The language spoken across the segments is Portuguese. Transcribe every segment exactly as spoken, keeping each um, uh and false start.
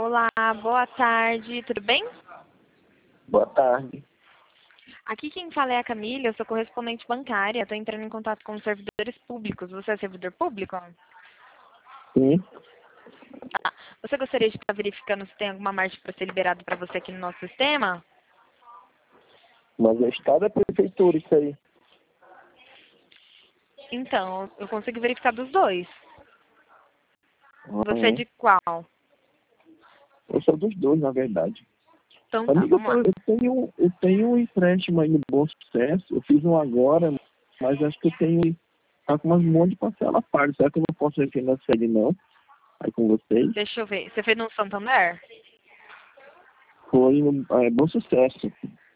Olá, boa tarde, tudo bem? Boa tarde. Aqui quem fala é a Camila, eu sou correspondente bancária, estou entrando em contato com os servidores públicos. Você é servidor público? Sim, Tá. Você gostaria de estar verificando se tem alguma margem para ser liberado para você aqui no nosso sistema? mas o Estado é prefeitura isso aí. Então, eu consigo verificar dos dois. Você é Uhum. de qual? Eu sou dos dois, na verdade. Então tá, Amiga, eu, vamos tô- lá. eu tenho, eu tenho um empréstimo aí no Bom Sucesso. Eu fiz um agora, mas acho que eu tenho. Tá com umas um monte de parcela paga. Será que eu não posso refinanciar ele não? Aí com vocês? Deixa eu ver. Você fez no Santander? Foi no é, Bom Sucesso.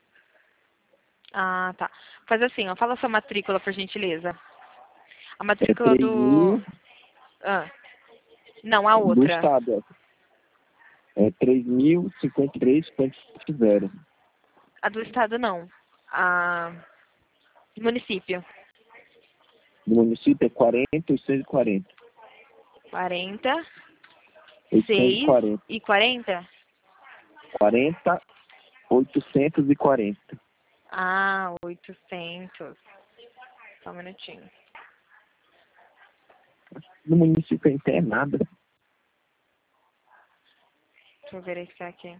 Ah, tá. Faz assim, ó, fala a sua matrícula, por gentileza. A É matrícula três do... mil Ah, não, a do outra. Estado. É três mil cinquenta e três ponto zero. A do estado não. A do município. Do município é quarenta oitocentos e quarenta. quarenta, oitocentos e seis quarenta. e quarenta? quarenta oitocentos e quarenta. Ah, oitocentos. Só um minutinho. No município é internada. Deixa eu verificar aqui.